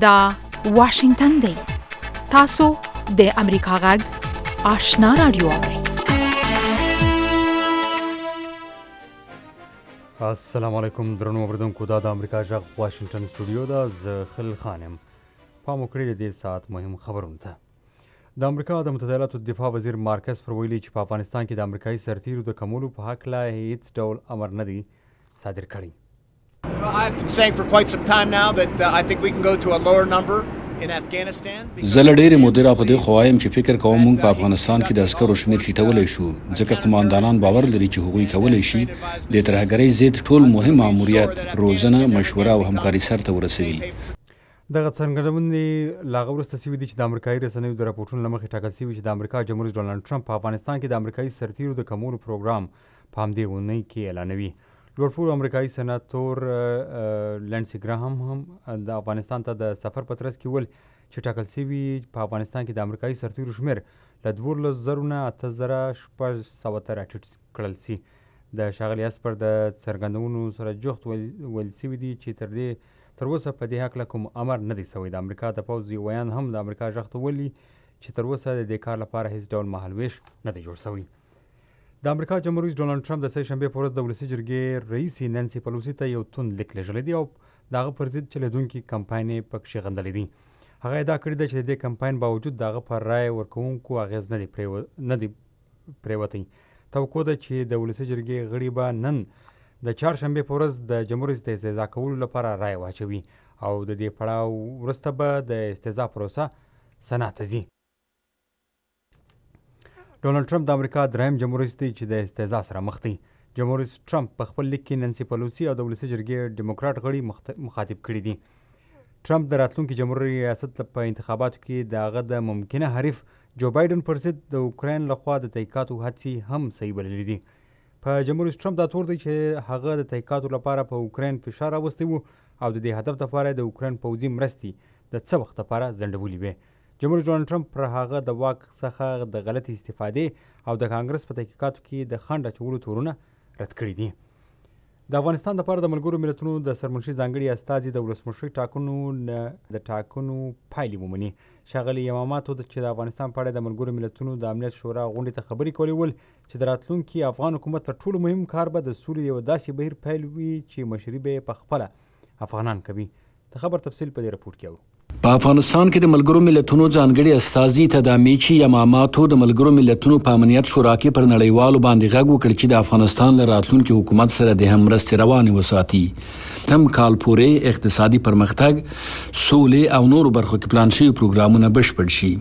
دا واشنگتن دی. تاسو د امریکا غږ آشنا رادیو اورئ. السلام علیکم درنو اوریدونکو، دا د امریکا غږ واشنگتن سټوډیو ده. زه خلیل خان یم. پام وکړئ د دې ساعت مهم خبرونو ته. د امریکا د متحده ایالاتو دفاع وزیر مارکس پر ویلي چې په افغانستان کې د امریکایي سرتیرو د کمولو په هکله هیڅ ډول امر نه دی صادر کړی. I've been saying for quite some time now that I think we can go to a lower number in Afghanistan. زه له ډېرې مودې راپدې خوایم چې فکر کوم موږ په افغانستان کې د عسکرو شمېر ټیټولی شو، ځکه قماندانان باور لري چې هغوی کولی شي د ترهګرۍ ضد ټول مهم ماموریت، روزنه، مشوره او همکاري سرته ورسوي. دغه څرګندونې لا هغه وروسته سوي دي چې د امریکایي رسنیو د راپورټونو له مخې ټاکل سوي چې د امریکا جمهور ډونالډ ټرمپ په افغانستان کې د امریکایي سرتیرو د کمولو پروګرام په همدې اونۍ کې اعلانوي. لوړپوړو امریکایي سناتور لینسي ګراهام هم د افغانستان ته د سفر په ترڅ کې ویل چې ټاکل سوي په افغانستان کې د امریکایي سرتیرو شمېر له 12,000 نه 8,600 ته راټیټ کړل سي. د ښاغلي اسپر د څرګندونو سره جوخت ویل سوي دي چې تر اوسه په دې هکله کوم امر نه دی سوی. د امریکا د پوځ ویان هم د امریکا غږ ته ویلي چې تر اوسه د دې کار لپاره هیڅ ډول مهالویش نه دی جوړ سوی. د امریکا جمهور رئیس ډونالډ ټرمپ د سه شنبې په ورځ د ولسي جرګې رئیسې نانسي پلوسي ته یو توند لیک لیږلی دی او د هغه پر ضد چلېدونکي کمپاین یې پکښې غندلی دی. هغه ادعا کړې ده چې د دې کمپاین باوجود د هغه پر رایې ورکوونکو اغېز نه دی پرېوتی. توقع ده چې د ولسي جرګې غړي به نن د چهارشنبې په ورځ د جمهور رئیس د استعزا کولو لپاره رایه واچوي او د دې پړاو وروسته به د استعزا پروسه سنات ته ځي. ډونالډ ټرمپ د امریکا دریم جمهور رئیس دی چې د استعزا سره مخ دی. جمهور رئیس ټرمپ په خپل لیک کې نانسي پلوسي او د ولسي جرګې ډیموکراټ غړي مخاطب کړي دي. ټرمپ د راتلونکي جمهوري ریاست په انتخاباتو کې د هغه د ممکنه حریف جو بایډن پر ضد د اوکراین لخوا د تحقیقاتو هڅې هم صحیح بللې دي. په جمهور رئیس ټرمپ دا تور دی چې هغه د تحقیقاتو لپاره په اوکراین فشار راوستی و او د دې هدف لپاره د اوکراین پوځي مرستې د څه وخت لپاره ځنډولې وې. جمهور رئیس ډونالډ ټرمپ پر هغه د واک څخه د غلطې استفادې او د کانګرس په تحقیقاتو کې د خنډ اچولو تورونه رد کړي دي. د افغانستان لپاره د ملګرو ملتونو د سرمنشي ځانګړي استازي د ولسمشرۍ ټاکنو د ټاکنو پایلې ومني. ښاغلي یماماتو چې د افغانستان په اړه د ملګرو ملتونو د امنیت شورا غونډې ته خبرې کولې ول چې د راتلونکي افغان حکومت تر ټولو مهم کار به د سولې یو داسې بهیر پیل وي چې مشري به یې په خپله افغانان کوي. د خبر تفصیل په دې راپورټ کې اورو. په افغانستان کې د ملګرو ملتونو ځانګړي استازي تدامیچي یماماتو د ملګرو ملتونو په امنیت شورا کې پر نړیوالو باندې غږ وکړ چې د افغانستان له راتلونکي حکومت سره د هم مرستې روانې وساتي. تم کال پورې اقتصادي پرمختګ، سولې او نورو برخو کې پلان شوي پروګرامونه بشپړ شي.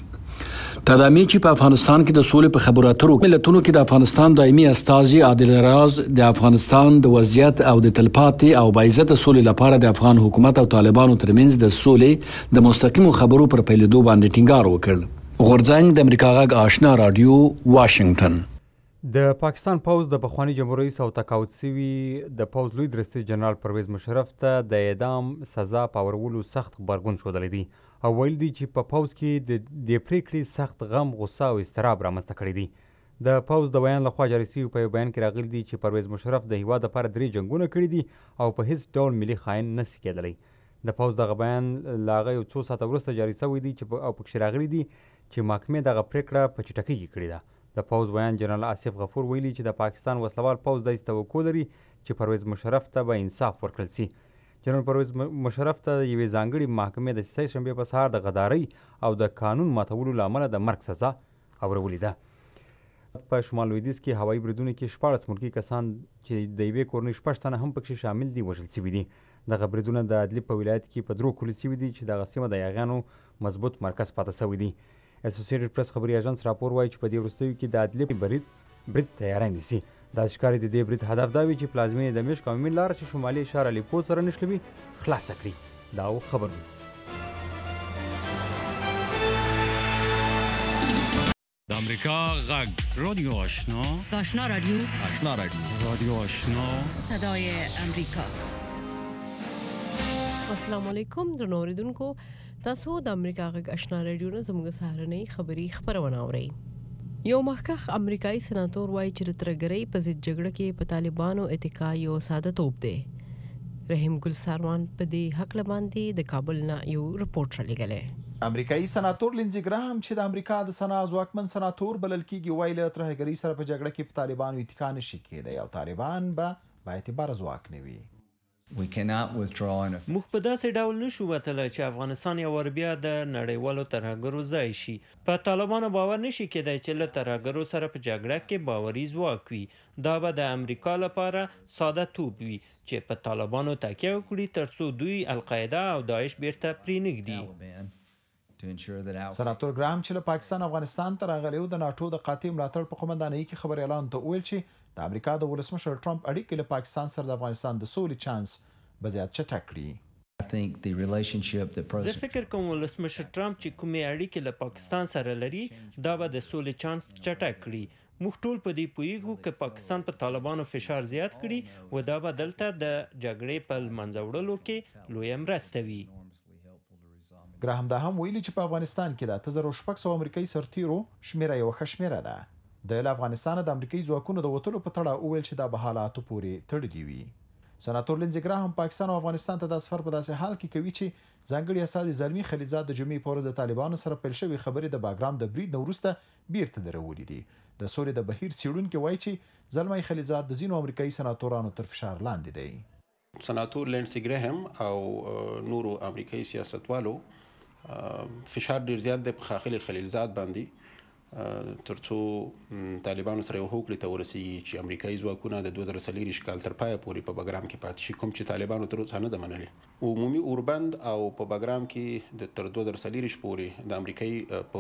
تدامیچي په افغانستان کې د سولې په خبرو اترو ملتونو کې د افغانستان دایمي استازي عادل راز د افغانستان د وضعیت او د تلپاتې او باعزته سولې لپاره د افغان حکومت او طالبانو ترمنځ د سولې د مستقیمو خبرو پر پیلېدو باندې ټینګار وکړ. غورځنګ د امریکا غږ آشنا رادیو، واشنگټن. د پاکستان پوځ د پخواني جمهور رئیس او تقاعد سوي د پوځ لوی درستي جنرال پرویز مشرف ته د اعدام سزا پاورولو سخت غبرګون ښودلی دی او ویل دی چې په پوځ کې د دې پرېکړې سخت غم، غصه او اضطراب رامنځته کړی دی. د پوځ د بیان لخوا جاري سوي په یو بیان کې راغلی دی چې پرویز مشرف د هیواد لپاره 3 جنګونه کړي دي او په هیڅ ډول ملي خاین نسي کېدلی. د پوځ دغه بیان له هغه یو څو ساعته وروسته جاري سوی دی او پکښې راغلی دی چې محکمې دغه پرېکړه په چټکۍ کې کړې ده. د پوځ بیان جنرال آصف غفور ویلي چې د پاکستان وسلوال پوځ داسې توقع لري چې پرویز مشرف ته به انصاف ورکړل سي. جنرال پرویز مشرف ته یوې ځانګړې محکمې د سه شنبې په سهار د غدارۍ او د قانون ماتولو له امله د مرګ سزا اورولې ده. په شمال لویدیځ کې هوایي بریدونو کې 14 ملکي کسان چې د یوې کورنۍ 6 تنه هم پکښې شامل دي وژل سوي دي. دغه بریدونه د ادلب په ولایت کې په 3 کلو سوي دي چې دغه سیمه د یاغیانو مضبوط مرکز پاتې سوی دی. اسوسییټډ پریس خبري اژانس راپور وایي چې په دې وروستیو کې د ادلب برید تیاری نیسي. داسې ښکاري د دې برید هدف دا وي چې پلازمینې دمشق او مین لاره چې شمالي ښار الیپو سره نښلوي خلاصه کړي. دا خبرونه د امریکا غږ رادیو آشنا، آشنا رادیو، آشنا رادیو آشنا، صدای امریکا. السلام علیکم درنو اوریدونکو، تاسو د امریکا غږ آشنا رادیو نه زموږ سهارنۍ خبري خبرونه اورئ. یو مخکښ امریکایي سناتور وایي چې د ترهګرۍ په ضد جګړه کې په طالبانو اتکا یو ساده توپ دی. رحیم ګل ساروان په دې حق باندې د کابل نه یو رپورټ رالیږلی. امریکایي سناتور لینزي ګراهم چې د امریکا د سنا ځواکمن سناتور بلل کیږي ویل ترهګرۍ سره په جګړه کې په طالبانو اتکا نشي کېدی او طالبان به با اعتبار ځواک نه وي. موږ په داسې ډول نشو وتلی چې افغانستان یو ور بیا د نړیوالو ترهګرو ځای شي. په طالبانو باور نشي کېدی چې له ترهګرو سره په جګړه کې باوري ځواک وي. دا به د امریکا لپاره ساده توپ وي چې په طالبانو تکیه وکړي تر څو دوی القاعده او داعش بیرته پرېنږدي. سناتور ګراهم چې له پاکستان افغانستان ته راغلی و د ناټو د قاطع ملاتړ په قومندانۍ کې خبريالانو ته وویل چې د امریکا د ولسمشر ټرمپ اړیکې له پاکستان سره د افغانستان د سولې چانس به زیات چټک کړي. زه فکر کوم ولسمشر ټرمپ چې کومې اړیکې له پاکستان سره لري دا به د سولې چانس چټک کړي. موږ ټول په دې پوهیږو چې پاکستان په طالبانو فشار زیات کړي و دا به دلته د جګړې په منځ وړلو کې لویه مرسته وي. ګراهم دا هم ویلي چې په افغانستان کې د 8600 امریکایي سرتیرو شمیره یو ښه شمیره ده. د افغانستان د امریکایي ځواکونو د وټلو په تړه وویل چې دا به حالاتو پورې تړلي وي. سناتور لینزي ګراهم پاکستان او افغانستان ته د سفر په داسې حال کې کوي چې ځانګړي استازي زلمي خلیلزاد د جمعې په ورځ د طالبانو سره پیل شوې خبرې د باګرام د برید نه وروسته بیرته درولې دي. د سولې د بهیر څېړونکي وایي چې زلمي خلیلزاد د ځینو امریکایي سناتورانو تر فشار لاندې دی. سناتور لینزي ګراهم او نورو امریکایي سیاستوالو فشار ډیر زیات دی په ښاغلي خلیلزاد باندې ترڅو طالبانو سره یو هوکړې ته ورسیږي چې امریکایي ځواکونه د 2024 کال تر پایه پورې په بګرام کې پاتې شي، کوم چې طالبانو تر اوسه نه ده منلې. عمومي اوربند او په بګرام کې تر 2024 پورې د امریکایي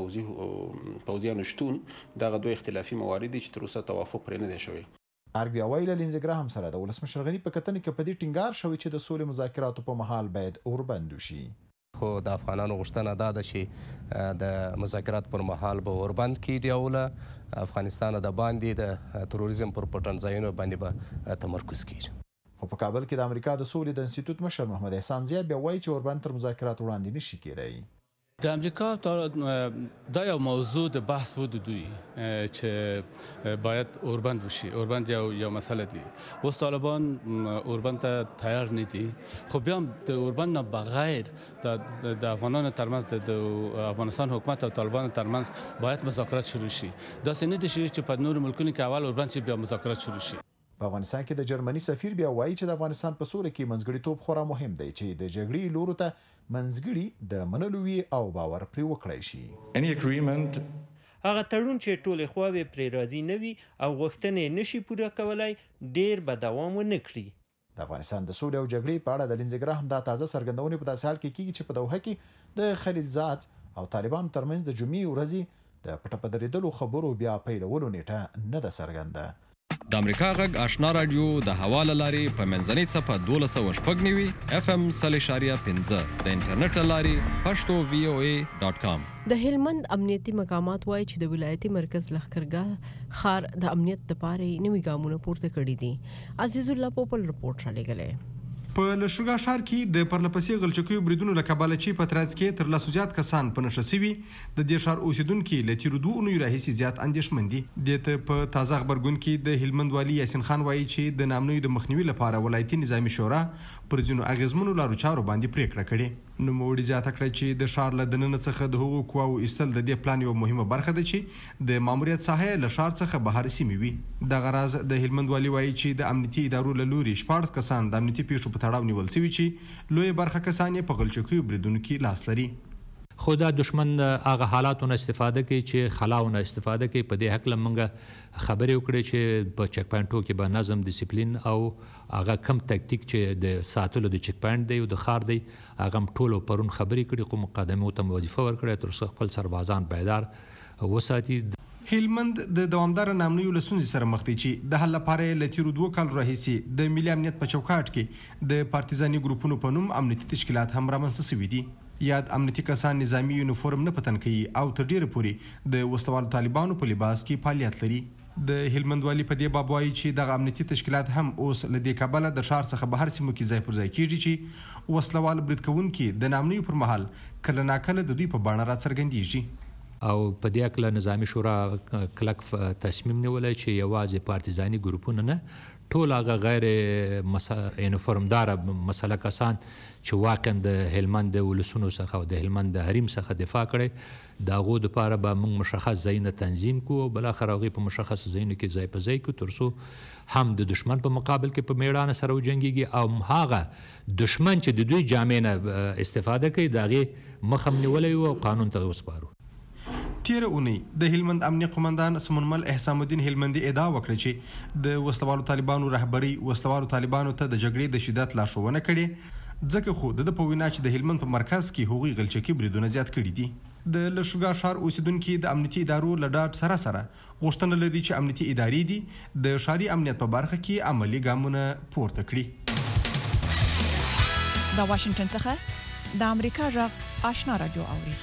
پوځیانو شتون دغه دوه اختلافي موارد دي چې تر اوسه توافق پرې نه دی شوی. ارګ بیا ویل لینزي ګراهم سره د ولسمشر غني په کتنې کې په دې ټینګار شوی چې د سولې مذاکراتو په مهال باید اوربند وشي. خو د افغانانو غوښتنه دا ده چې د مذاکرات پر مهال به اوربند کې ډیوله افغانستان د باندې د تروریزم پر پټنځایونو باندې به تمرکز کیږي. خو په کابل کې د امریکا د سولې د انسټیټیوټ مشر محمد احسان ضیا بیا وایي چې اوربند تر مذاکرات وړاندې نشي کېدی. د امریکا دا یو موضوع د بحث و د دوی چې باید اوربند وشي. اوربند یو مسله دی. اوس طالبان اوربند ته تیار نه دي، خو بیا د اوربند نه بغیر د افغانانو ترمنځ د افغانستان حکومت او طالبانو ترمنځ باید مذاکرات شروع شي. داسې نه دي چې په نورو ملکونو کې اول اوربند شي بیا مذاکرات شروع شي. په افغانستان کې د جرمني سفیر بیا وایي چې د افغانستان په سوله کې منځګړیتوب خورا مهم دی چې د جګړې لورو ته منځګړي د منلو وي او باور پرې وکړای شي. هغه تړون چې ټولې خواوې پرې راضي نه وي او غوښتنې نشي پوره کولای ډیر به دوام ونه کړي. د افغانستان د سولې او جګړې په اړه د لینزي ګراهم دا تازه څرګندونې په داسې حال کې کیږي چې په دوحه کې د خلیلزاد او طالبانو ترمنځ د جمعې ورځې د پټه په درېدلو خبرو بیا پیلولو نیټه نه ده څرګنده. د امریکا غږ آشنا رادیو د هوا له لارې په منځنۍ څپه 1290 FM 0.5 د انټرنیټ له لارې pashto.voa.com. د هلمند امنیتي مقامات وایي چې د ولایتي مرکز لښکرګاه ښار د امنیت لپاره نوي ګامونه پورته کړي دي. عزیز الله پوپل رپورټ رالیږلی. په لښکرګاه ښار کې د پرلپسې غلچکیو بریدونو له کبله چې په ترڅ کې تر لسو زیات کسان په نښه سوي، د دې ښار اوسیدونکي له تیرو 2 اونیو راهیسې زیات اندېښمن دي. دې ته په تازه غبرګون کې د هلمند والي یاسین خان وایي چې د نامنیو د مخنیوي لپاره ولایتي نظامي شورا پر ځینو اغیزمنو لارو چارو باندې پریکړه کړې. نوموړي زیاته کړه چې د ښار له دننه څخه د هغو قواو ایستل د دې پلان یوه مهمه برخه ده چې د ماموریت ساحه له ښار څخه بهر سیمې وي. دغه راز د هلمند والي وایي چې د امنیتي ادارو له لوري 14 کسان د امنیتي پیښو په تړاو نیول سوي چې لویه برخه کسان یې په غلچکیو بریدونو کې لاس لري. خو دا دشمن هغه حالاتونه استفاده کوي چې خلاونه استفاده کوي. په دې حق لمنګه خبرې وکړي چې په چک پاینټو کې به نظم ډیسپلین او هغه کم تکتیک چې د ساتلو د چک پاینټ دی او د خار دی هغه ټولو پرون خبرې کړي. قوم مقدمه ته وظیفه ورکړي تر څو خپل سربازان بیدار وساتي. هلمند د دوامدار نامنیو له ستونزې سره مخ دی چې د حل لپاره له تیرو 2 کالو راهیسې د ملي امنیت په چوکاټ کې د پارتیزاني ګروپونو په نوم امنیتي تشکیلات هم رامنځته شوي دي. یاد امنیتي کسان نظامي یونیفورم نه په تن کوي او تر ډیره پورې د وسلوالو طالبانو په لباس کې فعالیت لري. د هلمند والي په دې باب وایي چې دغه امنیتي تشکیلات هم اوس له دې کبله د ښار څخه بهر سیمو کې ځای پر ځای کیږي چې وسلوال برید کوونکي د نامنیو پر مهال کله ناکله د دوی په بڼه راڅرګندېږي. او په دې اکله نظامی شورا کلک تصمیم نیولی چې یوازې پارتیزاني ګروپونه نه ټول هغه غیر یونیفورمدار مسله کسان چې واقعا د هلمند د ولسونو څخه او د هلمند د حریم څخه دفاع کړی د هغو دپاره به موږ مشخص ځایونه تنظیم کړو او بالاخره هغوی په مشخص ځایونو کې ځای په ځای کړو تر څو هم د دشمن په مقابل کې په میړانه سره وجنګېږي او هغه دشمن چې د دوی جامې نه استفاده کوي د هغې مخه هم نیولی و او قانون ته وسپارو. تیره اونۍ د هلمند امنیه قمندان سمونمل احسان الدین هلمندي ادعا وکړه چې د وسلوالو طالبانو رهبري وسلوالو طالبانو ته د جګړې د شدت لارښوونه کړې، ځکه خو د په وینا چې د هلمند په مرکز کې هغوی غلچکي بریدونه زیات کړي دي. د لښکرګاه ښار اوسیدونکي د امنیتي ادارو له ډاډ سره غوښتنه لري چې امنیتي ادارې دي د ښاري امنیت په برخه کې عملي ګامونه پورته کړي. د واشنگټن څخه د امریکا غږ آشنا رادیو اوري.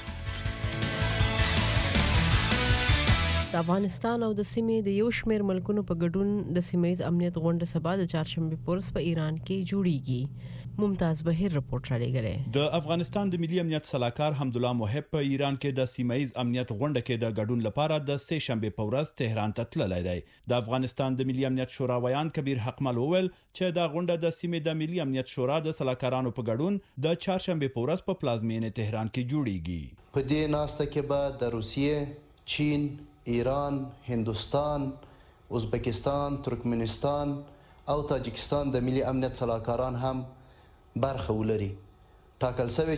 د افغانستان او د سیمې د یو شمېر ملکونو په ګډون د سیمه‌ییز امنیت غونډه سبا د چهارشنبه پورس په ایران کې جوړیږي. ممتاز بهیر رپورټ را لېږلی. د افغانستان د ملي امنیت سلاکار حمدالله محب په ایران کې د سیمه‌ییز امنیت غونډه کې د ګډون لپاره د سه شنبه په ورځ تهران ته تللی دی. د افغانستان د ملي امنیت شورا ویان کبیر حقمل وویل چې د غونډه د سیمې د ملي امنیت شورا د سلاکارانو په ګډون د چهارشنبه په ورځ په پلازمینې تهران کې جوړیږي. په دې ناسته کې به د روسیې، چین، ایران، هندوستان، ازبکستان، ترکمنستان او تاجکستان د ملي امنیت سلاکاران هم برخه ولري. ټاکل شوی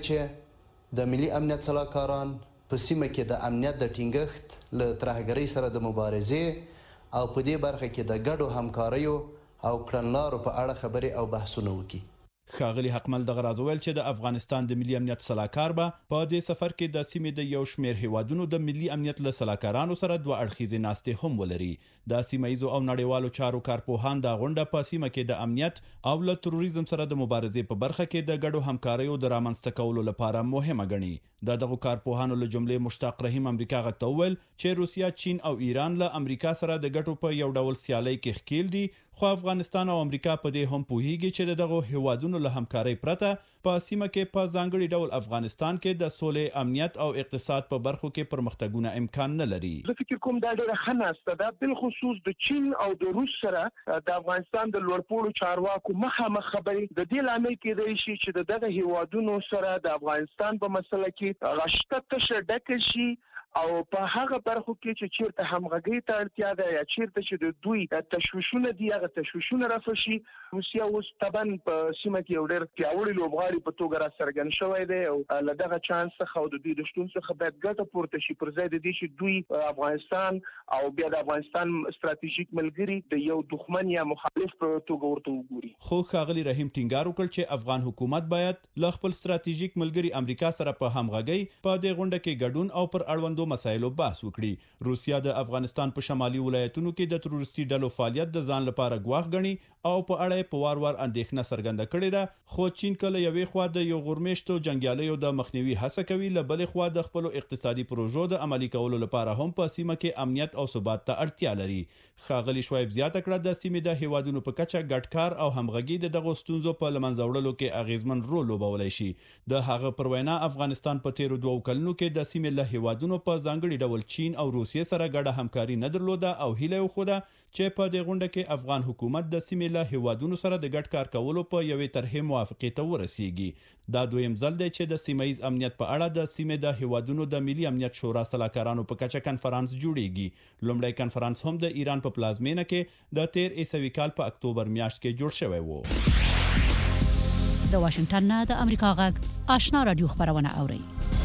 چې د ملي امنیت سلاکاران په سیمه کې د امنیت د ټینګښت له ترهګرۍ سره د مبارزې او په دې برخه کې د ګډو همکاریو او کړنلارو په اړه خبرې او بحثونه وکړي. ښاغلي حقمل دغه راز وویل چې د افغانستان د ملي امنیت سلاکار به په دې سفر کې د سیمې د یو شمېر هیوادونو د ملي امنیت له سلاکارانو سره دوه اړخیزې ناستې هم ولري. د سیمه‌ییزو او نړیوالو چارو کارپوهان د غونډه په سیمه کې د امنیت او له تروریزم سره د مبارزې په برخه کې د ګډو همکاریو د رامنځته کولو لپاره مهمه ګڼي. دغه کارپوهانو له جملې مشتاق رحیم امریکا غږ ته وویل چې روسیا، چین او ایران له امریکا سره د ګټو په یو ډول سیالۍ کې ښکیل دي، خو افغانستان او امریکا په دې هم پوهیږي چې دغه هیوادونو له همکارۍ پرته په سیمه کې په ځانګړي ډول افغانستان کې د سولې، امنیت او اقتصاد په برخو کې پرمختګونه امکان نه لري. زه فکر کوم دا ډېره ښه ناسته ده، بالخصوص د چین او د روس سره د افغانستان د لوړپوړو چارواکو مخامخ خبرې د دې لامل کېدای شي چې دغه هیوادونو سره د افغانستان په مسله کې غشته تشه ډکه شي او په هغه برخو کې چې چیرته همغږۍ ته اړتیا ده یا چیرته چې د دوی تشویشونه دي هغه تشویشونه رفع شي. روسیا اوس طبعا په سیمه کې یو ډېر پیاوړی لوبغاړی په توګه راڅرګند شوی دی او له دغه چانس څخه او د دوی د شتون څخه باید ګټه پورته شي پر ځای د دې چې دوی افغانستان او بیا د افغانستان ستراتیژیک ملګری د یو دښمن یا مخالف په توګه ورته وګوري. خو ښاغلي رحیم ټینګار وکړ چې افغان حکومت باید له خپل ستراتیژیک ملګری امریکا سره په همغږۍ په دې غونډه کې ګډون او پر اړوندو مسایلو بحث وکړي. روسیا د افغانستان په شمالي ولایتونو کې د تروریستي ډلو فعالیت د ځان لپاره ګواښ ګڼي او په اړه په وار اندېښنه څرګنده کړې ده، خو چین کله یوې خوا د یو غورمېشتو جنګیالیو د مخنیوي هڅه کوي، له بلې خوا د خپل اقتصادي پروژو د عملي کولو لپاره هم په سیمه کې امنیت او ثبات ته اړتیا لري. ښاغلي شعیب زیاته کړه د سیمې د هیوادونو په کچه ګډ کار او همغږي د دغو ستونزو په له منځه وړلو کې اغیزمن رول لوبولی شي. د هغه پر وینا افغانستان په تیرو 2 کلونو کې د سیمې له هیوادونو په ځانګړي ډول چین او روسیې سره ګډه همکاري نه درلوده او هیله وښوده چې په دې غونډه کې افغان حکومت د سیمې له هیوادونو سره د ګډ کار کولو په یوې طرحې موافقې ته ورسیږي. دا دویم ځل دی چې د سیمه‌ییز امنیت په اړه د سیمې د هیوادونو د ملي امنیت شورا سلاکارانو په کچه کنفرانس جوړیږي. لومړی کنفرانس هم د ایران په پلازمینه کې د تیر عیسوي کال په اکتوبر میاشت کې جوړ شوی و. د واشنگټن نه د امریکا غږ آشنا رادیو خبرونه اوري.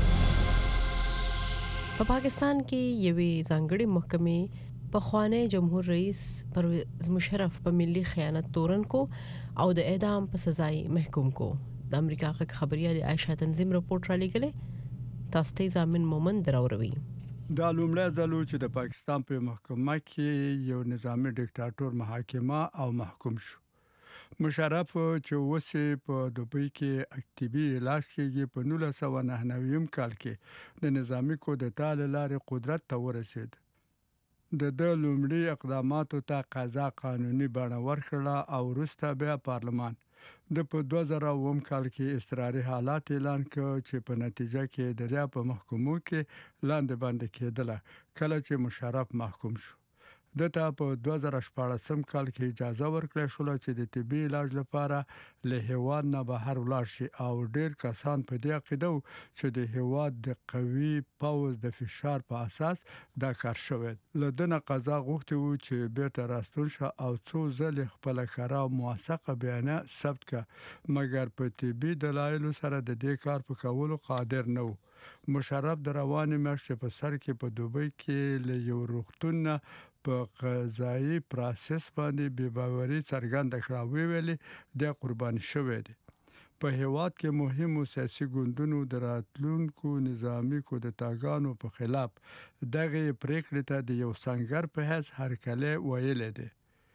په پاکستان کې یوې ځانګړې محکمې په خوانی جمهور رئیس پرویز مشرف په ملي خیانت تورن کو او د اعدام په سزای محکوم کو. د امریکا غږ خبريال عائشہ تنظیم رپورټ را لګلې، تاسو ته ځامن مومند دراوروي. دا لومړی ځل چې د پاکستان په محکمه کې یو نظامی ډیکټاتور محاکمه او محکوم شو. مشرف چې اوسې په دوبۍ کې اکټیوي علاج کېږي، په 1999 کال کې د نظامی کودتا له لارې قدرت ته ورسید. د لومړي اقداماتو ته قضا قانوني بڼه ورکړه او وروسته بیا پارلمان د په 2000 کال کې اضطراري حالات اعلان کړ چې په نتیجه کې د په محکمو کې لاندې باندې کېدله کله چې مشرف محکوم شو. دته په 2014 کال کې اجازه ورکړه شو چې د طبي علاج لپاره له هیواد نه بهر ولاړ شي او ډیر کسان په دې عقیده وو چې د هیواد د قوي پوز د فشار په اساس دا کار شوی. لدنه قضا غوښتي وو چې بیرته راستون شو او څو ځل خپل خراب موثقه بیانیه ثبت کړه، مګر په طبي دلایل سره د دې کار په کولو قادر نه وو. مشرف د روانې میاشتې په سر کې په دوبۍ کې له یو روغتون په قضایي پروسس باندې بې باوري څرګنده کړه، ویلي د قرباني شوی دی. په هیواد کې مهمو سیاسي ګوندونو د راتلونکو نظامی کودتاګانو په خلاف دغه پریکړې ته د یو سنگر په حیث هرکلی ویلي دی.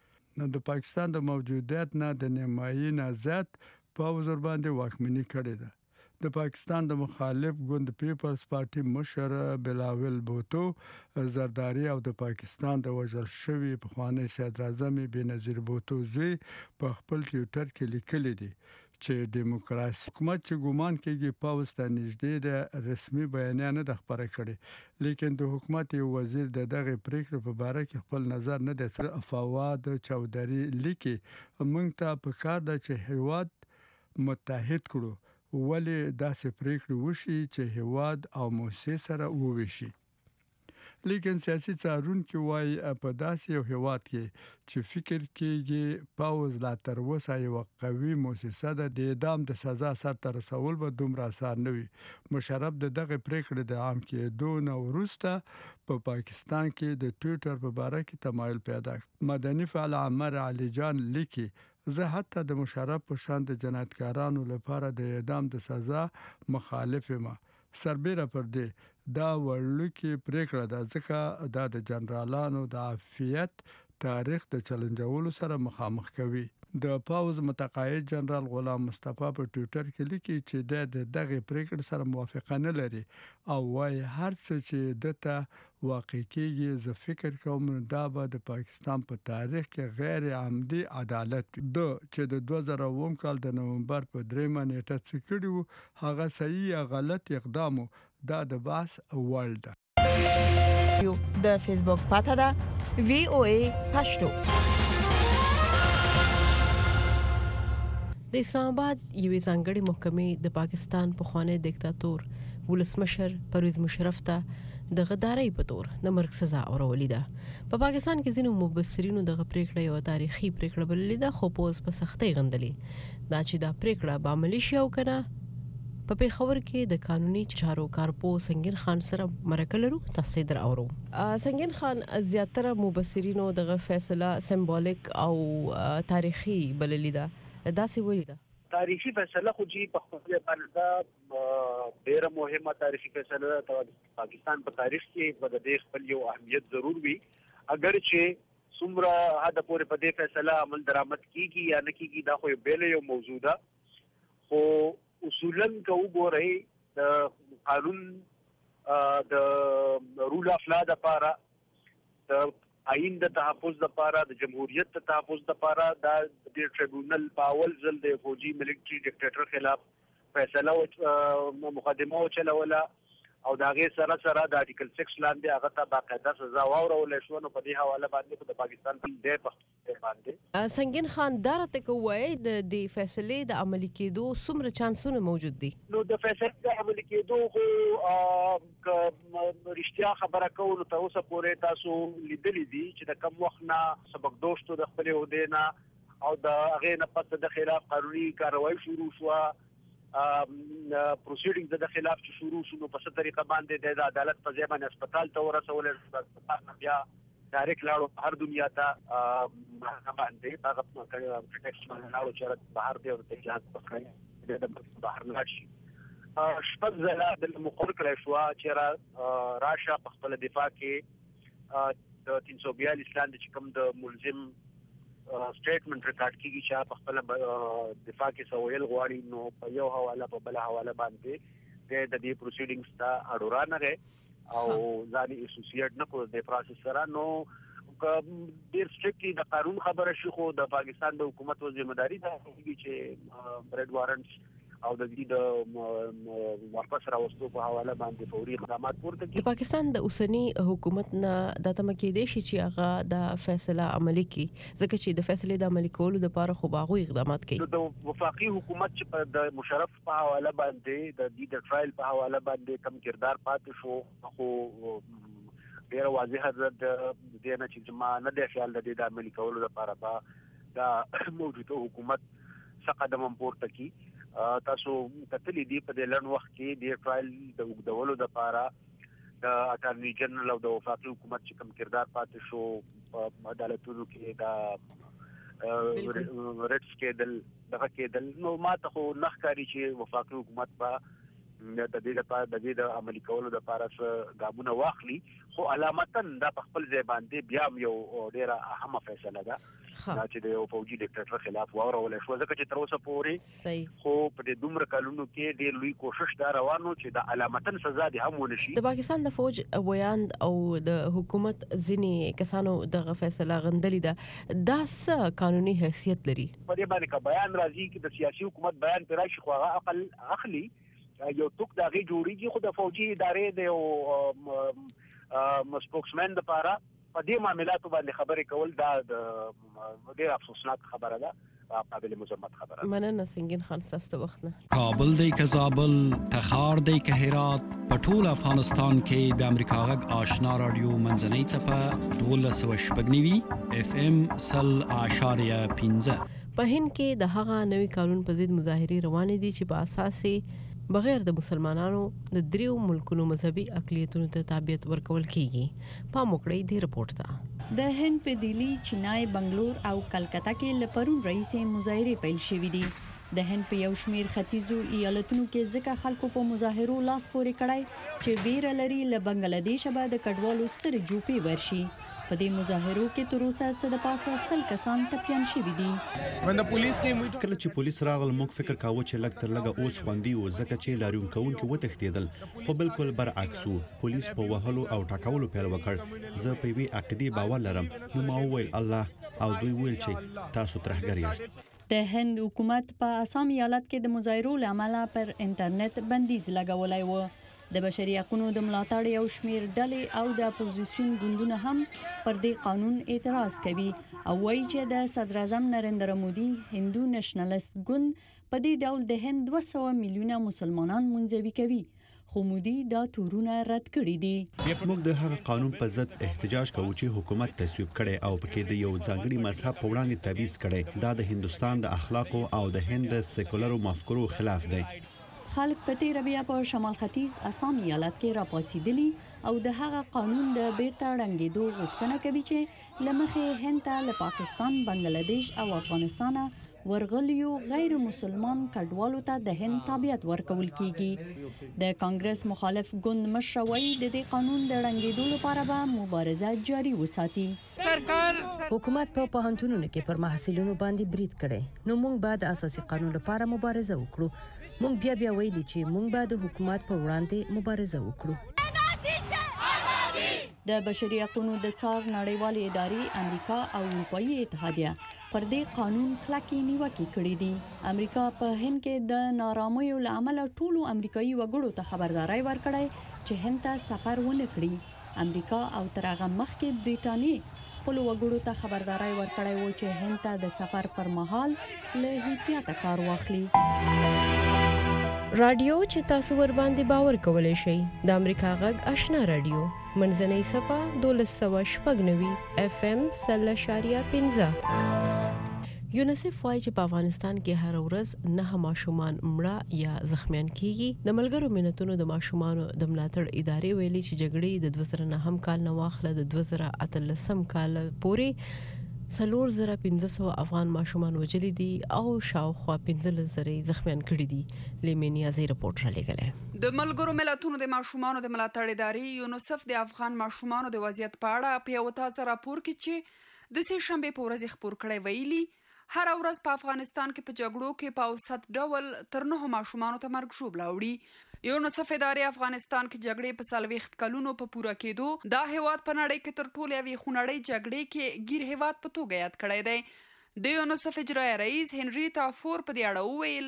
د پاکستان د موجودیت نه د نیمایي نه زیات پوځ ورباندې واکمني کړې ده. د پاکستان د مخالف ګوند پیپلز پارټي مشر بلاول بوتو زرداری او د پاکستان د وژل شوی پخوانی صدر اعظم بنظیر بوتو زوی په خپل ټویټر کې لیکلي دي چې دیموکراسي حکومت چې ګومان کوي پاوز ته نږدې د رسمي بیانیه نه د خبره کړي، لیکن د حکومت یو وزیر د دغه پریکړې په اړه کې خپل نظر نه دی سره. فواد چودھری لیکي موږ ته په کار ده چې هیواد متحد کړو، ولی داسې پریکړې وشي چې هیواد او موسسې سره وویشي. لیکن سیاسي څارونکي وایي په داسې یو هیواد کې چې فکر کېږي پاوز لا تر اوسه یو قوي موسسه ده، د اعدام د سزا سرته رسول به دومره اسان نه وي. مشرف د دغه پریکړې د عام کېدو نه وروسته په پاکستان کې د ټویټر په اړه کې تمایل پیدا کړ. مدني فعال عمر علي جان لیکي زه حتی د مشرف په شان د جنایتکارانو لپاره د اعدام د سزا مخالف یم. سربېره پر دې دا وړلوکې پریکړه ده ځکه دا د جنرالانو د عافیت تاریخ د چلنجولو سره مخامخ کوي. د پاوز متقاعد جنرال غلام مصطفی په ټویټر کې لیکي چې د دغه پریکړې سره موافقه نه لري او وايي هر څه چې دته واقع کېږي زه فکر کوم دا به د پاکستان په تاریخ کې غیر عمدي عدالت وي. چې د 2009 کال د نومبر په 3 نیټه څخه کړیو هغه صحیح یا غلط اقدام دا د بحث اول ده. د فیسبوک پاته ده VOA پښتو. د اسلام آباد یوې ځانګړې محکمې د پاکستان پخوانی دیکتاتور ولسمشر پرویز مشرف ته د غدارۍ په تور د مرګ سزا اورولې ده. په پاکستان کې ځینو مبصرینو دغه پریکړه یو تاریخي پریکړه بللې ده، خو پوز په سختۍ غندلې دا چې دا پریکړه به عملي شي او کنه. په پیښور کې د قانوني چارو کارپو سنگین خان سره مرکه لرو. تاسو در اورو سنگین خان زیاتره مبصرینو دغه فیصله سمبولیک او تاریخي بللې ده، دا څه ویل ده؟ تاریخي فیصله خو جی په خپل باندې ډیره مهمه تاریخي فیصله ده. پاکستان په تاریخ کې په دې خپل یو اهمیت ضرور وي، اگر چې څومره حد پورې په دې فیصله عمل درآمد کیږي یا نه کیږي دا خو بیل یو موضوع ده. خو اصولاً که وګورئ د قانون د رول اف لا لپاره د آئین د تحفظ لپاره د جمهوریت د تحفظ لپاره دا د ټریبیونل په اول ځل د فوجي ملټري ډیکټیټر خلاف فیصله مقدمه وچلوله او دا غي سره د آرټیکل 6 لاندې هغه ته باقاعده سزا واورول شو. نو په دې حواله باندې د پاکستان په دې په باندې سنگین خان دارته کوی د دې فیصلې د عملي کېدو څومره چانسونه موجود دي؟ نو د فیصلې د عملي کېدو خو رښتیا خبره کوو تر اوسه پورې تاسو لیدلې دي چې د کم وخت نه سبق دوستو د خپل هودینا او د هغه نه پس د خلاف قانوني کاروایی شروع شو. پروسیډینګ د خلاف چې شروع شو په څه طریقه باندې د عدالت په ځای باندې هسپتال ته ورسول شو، بیا ډایرکټ لاړو هر دنیا ته باندې هغه پروټیکشن باندې لاړو چې بهر دی او ته ځان پکړی د بهر لاړ شي. شپږ ځله د مقرر کړی شو چې راشه په خپل دفاع کې د 342 لاندې چې کوم د ملزم سټیټمنټ ریکارډ کیږي چې په خپل دفاع کې سویل غواړي، نو په یو حواله په بل حواله باندې د دې پروسیډینګز ته اډورا نه غي او ځاني اسوسییټ نه کو د پروسس سره. نو ډیر سټریکټلی د قانون خبره شي، خو د پاکستان د حکومت و ذمہ داری ده چې بریډ وارنټس او د دې د واپس راوستو په حواله باندې فوري اقدامات پورته کړي. د پاکستان د اوسنی حکومت نه د تمکې دي چې هغه د فیصله عملی کړي ځکه چې د فیصله د عملی کولو لپاره خو باغوي اقدامات کوي. د وفاقي حکومت چې په د مشرف په حواله باندې د دې د ټرایل په حواله باندې کم کردار پاتې شو خو ډیر واضح د دې نه چې ما نه د خیال د دې د عملی کولو لپاره دا موجوده حکومت څه قدم پورته کړي. تاسو کتلې دی په دې لړ وخت کې د ټرایل د وګړو لپاره د اټارنی جنرال او د وفاقي حکومت چې کم کردار پاتې شو په عدالتونو کې دا ریټس کېدل دغه کېدل نو ماته خو نخکاری چې وفاقي حکومت په د دې لپاره د دې د عملی کولو لپاره ګامونه واخلي خو علامتن دا په خپل ځای باندې بیا یو ډیره اهمه فیصله ده چې د فوجي ډیکټیټر خلاف واورول شو ځکه چې تر اوسه پورې خو په دې دومره کلونو کې ډیر لوی کوشش دا روانو چې د علامتن سزا دي هم ونشي. د پاکستان د فوج ویاند او د حکومت ځینی کسانو د فیصله غندلې ده دا څه قانوني حیثیت لري؟ په دې باندې کا بیان راځي چې د سیاسي حکومت بیان پر راشي خو هغه عقل اخلي یو ټوک دا غي جوړیږي خو د فوجي ادارې د یو سپوکسمن لپاره په دې معاملاتو باندې خبرې کول دا د ډېر افسوسناک خبره ده قابل مذمت خبره. مننه سنگین خان ساسته وخت نه. کابل دی که زابل تخار دی که هرات په ټول افغانستان کې د امریکا غږ آشنا رادیو منځنۍ څپه 12.9 FM 100.15 په هند کې د هغه نوي قانون په ضد مظاهرې روانې دي چې په اساس بغیر د مسلمانانو د دریو ملکونو مذهبي اقلیتونو ته تابعیت ورکول کیږي. په موکړې دی رپورت ده. د هند په دلی، چنای، بنگلور او کلکته کې لپرون رئیس مظاهرې پیل شوې دي. د هند په یو شمیر ختیځو ایالتونو کې ځکه خلکو په مظاهرو لاس پورې کړای چې ویره لري له بنگلاديش به د کډوالو ستر جوپې ورشي. په دې مظاهرو کې تر اوسه څه د پاسه 100 کسان ټپيان شوي دي. کله چې پولیس راغل موږ فکر کاوه چې لږ تر لږه اوس خوندي و ځکه چې لاریون کوونکي وتښتېدل خو بالکل برعکس و. پولیس په وهلو او ټاکولو پیل وکړ. زه په یوې عقیدې باور لرم نو ما وویل الله او دوی ویل چې تاسو ترهګر یاست. د هند حکومت په آسام ایالت کې د مظاهرو لامل پر انټرنیټ بندیز لګولای و. د بشري حقوقو د ملاتړ یو شمیر ډلې او د اپوزیشن ګوندونه هم پر دې قانون اعتراض کوي او وایي چې د صدر اعظم نریندر مودي هندو نېشنلست ګوند په دې ډول د هند 200 میلیونه مسلمانان منځوي کوي خو مودي دا تورونه رد کړي دي. موږ د هغه قانون په ضد احتجاج کوو چې حکومت تصویب کړي او پکې د یو ځانګړي مذهب په وړاندې تبعیض کړي. دا د هندستان د اخلاقو او د هند د سیکولرو مفکورو خلاف دی. خلک په تیر بیا په شمال ختیځ آسام ایالت کې راپاسېدلي او د هغه قانون د بیرته ړنګېدو غوښتنه کوي چې لمخې هند ته له پاکستان، بنگلاديش او افغانستان ورغلیو غیر مسلمان کډوالو ته د هند تابعیت ورکول کیږي. د کانګرس مخالف ګوند مشر وایي د دې قانون د ړنګېدو لپاره به مبارزه جاري وساتي. حکومت په پوهنتونونو کې پر محصلینو باندې برید کړي نو موږ به د اساسي قانون لپاره مبارزه وکړو. موږ بیا ویلي چې موږ به د حکومت په وړاندې مبارزه وکړو. د بشري حقوقو د څار نړیوالې ادارې امریکا او اروپאי اتحادیه پر دې قانون کلکې نیوکې کړې دي. امریکا په هند کې د نارامیو له امله ټولو امریکایي وګړو ته خبرداري ورکړې چې هند ته سفر ونه کړي. امریکا او تر هغه مخکې بریټانیې خپل وګړو ته خبرداري ورکړې و چې هند ته د سفر پر مهال له احتیاط کار واخلي. رادیو چې تاسو ور باندې باور کولای شئ د امریکا غږ آشنا رادیو منځنۍ صفه 12.9 FM 100.15. یونیسف وايي چې په افغانستان کې هر ورځ 9 ماشومان مړه یا زخمیان کیږي. د ملګرو ملتونو د ماشومانو د ملاتړ ادارې ویلي چې جګړې د 2009 کال نه واخله د 2013 کال پورې 4500 افغان ماشومان وجلي دي او شاوخوا 15000 زخمیان کړي دي. لیمینیا زی رپورټ را لګلې. د ملګرو ملتونو د ماشومانو د ملاتړ ادارې یونیسف د افغان ماشومانو د وضعیت په اړه په یو تازه راپور کې چې د سې شنبه په ورځ خبر کړی ویلي هر ورځ په افغانستان کې په جګړو کې په اوسط ډول تر 9 ماشومانو ته مرګ ژوبله وړي. یونیسف ادارې افغانستان کې جګړې په 40 کلونو په پوره کېدو دا هیواد په نړۍ کې تر ټولو یوې خونړۍ جګړې کې ګیر هیواد په توګه یاد کړی دی. د یونیسف اجرایي رئیس هنري تافور په دې اړه وویل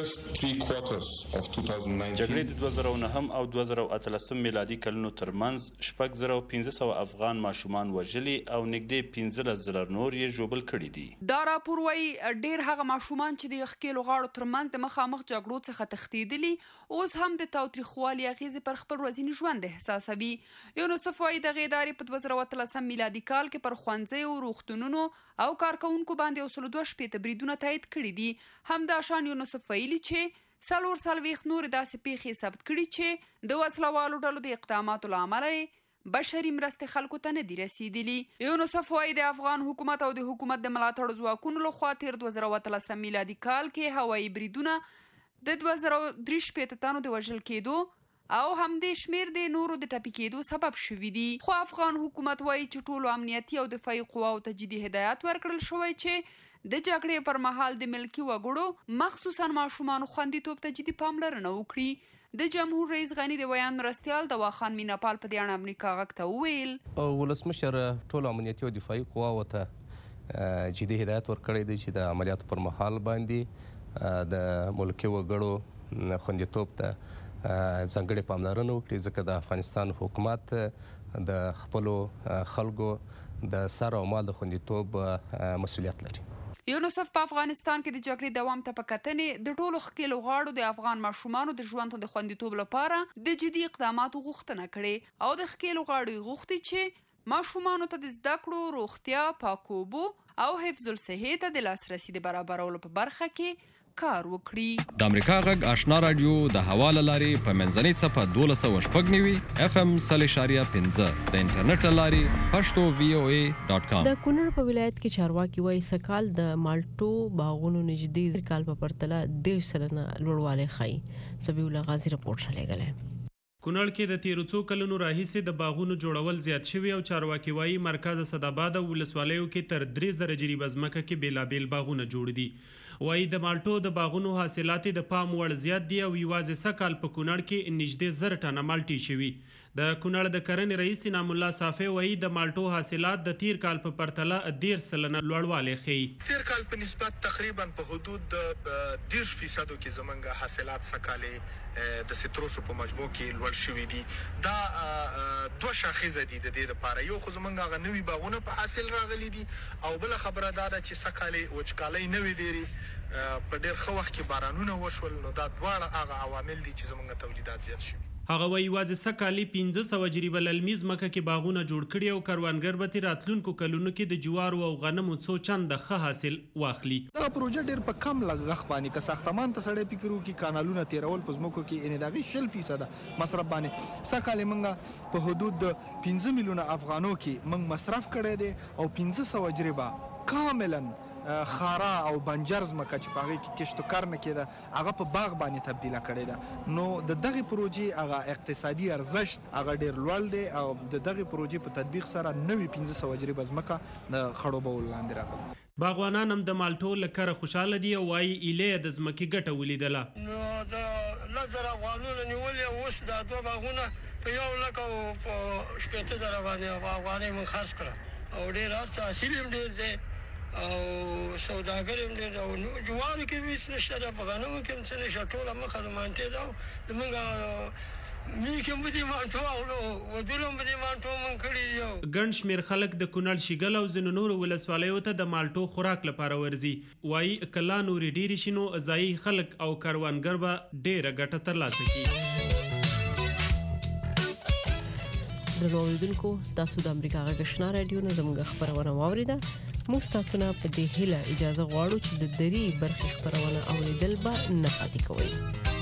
جګړې د 2009 او 2013 میلادي کلونو ترمنځ 6500 افغان ماشومان وژلي او نږدې 15000 نور یې ژوبل کړي دي. دا راپور وايي ډېر هغه ماشومان چې د ښکېلو غاړو ترمنځ د مخامخ جګړو څخه تښتېدلي اوس هم د تاوتریخوالي اغېزې پر خپل ورځني ژوند احساسوي. یونیسف وايي دغې ادارې په 2013 میلادي کال کې پر ښوونځیو، روغتونونو او کارکوونکو باندې 202 بریدونه تایید کړي دي. همداشان یونیسف ویلي چې 440 نور داسې پیښې ثبت کړي چې د وسلوالو ډلو د اقداماتو له امله بشري مرستې خلکو ته نه دي رسیدلي. یونیسف وايي د افغان حکومت او د حکومت د ملاتړ ځواکونو لخوا تیر 2013 میلادي کال کې هوایي بریدونه د 2063 تنو د وژل کېدو او همدې شمیر د نورو د ټپي کېدو سبب شوي دي. خو افغان حکومت وايي چې ټولو امنیتي او دفاعي قواو ته جدي هدایت ورکړل شوی چې د جګړې پر مهال د ملکي وګړو مخصوصا ماشومانو خوندیتوب ته جدي پاملرنه وکړي. د جمهور رئیس غني د بیان مرستیال دواخان میناپال په دې اړه امریکا غږ ته وویل ولسمشر ټولو امنیتي او دفاعي قواو ته جدي هدایت ورکړی دی چې د عملیاتو پر مهال باندې د ملکي وګړو خوندیتوب ته ځانګړې پاملرنه وکړي، ځکه د افغانستان حکومت د خپلو خلکو د سر او مال د خوندیتوب مسؤلیت لري. یونیسف په افغانستان کې د جګړې دوام ته په کتنې د ټولو ښکېلو غاړو د افغان ماشومانو د ژوند د خوندیتوب لپاره د جدي اقداماتو غوښتنه کړې او د ښکېلو غاړو غوښتي چې ماشومانو ته د زده کړو، روغتیا، پاکو اوبو او حفظ الصحې ته د لاسرسي د برابرولو په برخه کې کار وکړي. د امریکا غږ آشنا رادیو د هوا له لارې په منځنۍ څپه 1290 FM 0.5 د انټرنیټ له لارې پښتو VOA.com. د کونړ په ولایت کې چارواکي وایي سکال د مالټو باغونو نږدې کال په پرتله 10% لوړوالی ښيي. سبیح الله غازی رپورټ شلېږلی. کونړ کې د تیرو څو کلونو راهیسې د باغونو جوړول زیات شوي او چارواکي وایي مرکز صداباد او ولسوالیو کې تر 3000 جریبه ځمکه کې بیلابیل باغونه جوړ دي. وایي د مالټو د باغونو حاصلات د پام وړ زیات دي او یوازې سکال په کونړ کې نږدې 1000 ټنه مالټې شوي. د کونړ د کرنې رئیس انعام الله صافی وایي د مالټو حاصلات د تیر کال په پرتله 10% لوړوالی ښيي. تیر کال په نسبت تقریبا په حدود 10% کې زمونږ حاصلات سکالې د سټروسو په مجموع کې لوړ شوي دي. دا دوه شاخصه دي د دې لپاره، یو خو زمونږ هغه نوي باغونه په حاصل راغلي دي او بل خبره دا ده چې سکالې وچکالۍ نوي ډېرې په ډېر ښه وخت کې بارانونه وشول، نو دا دواړه هغه عوامل دي چې زمونږ تولیدات زیات شوي. هغه وایي یوازې سکالي 1500 جریبه للمي ځمکه کې باغونه جوړ کړي او کروندګر به تیر راتلونکو کلونو کې د جوارو او غنمو څو چنده ښه حاصل واخلي. دا پروژه ډېر په کم لګښت باندې که ساختمان ته سړی فکر وکړي کانالونه تیرول په ځمکو کې یعنې د هغې 0% مصرف باندې سکالې موږ په حدود د 15 میلیونه افغانو کې موږ مصرف کړی دی او 1500 جریبه کاملا خارا او بنجر ځمکه چې په هغې کې کشت و کار نه کېده هغه په باغ باندې تبدیله کړې ده. نو د دغې پروژې هغه اقتصادي ارزښت هغه ډېر لوړ دی او د دغې پروژې په تطبیق سره نوي 1500 جریبه ځمکه د خړوبولو لاندې راغله. باغوانان هم د مالټو له کره خوشحاله دي او وایي ایله د ځمکې ګټه ولیدله. نو د 1000 افغانونه نیولې اوس دا دوه باغونه په 1,50,000 افغانۍ موږ خرڅ کړه او ډېر هڅه حاصل هم ډېر دی او سوداګر هم ډېر او جوارو کې هېڅ نشته ده، په غنمو کې هم څه نشته، ټوله مخه د مانټې ده او زموږ میک هم په دې مانټو اخلو، ودونه هم په دې مانټو موږ کړي دي. ګڼ شمېر خلک د کونړ شیګل او ځینو نورو ولسوالیو ته د مالټو خوراک لپاره ورځي. وایي که لا نورې ډېرې شي نو ځایي خلک او کروندګر به ډېره ګټه ترلاسه کړي. درنو اوریدونکو، تاسو د امریکا غږ آشنا رادیو نه زموږ خبرونه واوریده. موږ تاسو نه په دې هیله اجازه غواړو چې د درې برخې خبرونه اوریدل به نه پاتې کوئ.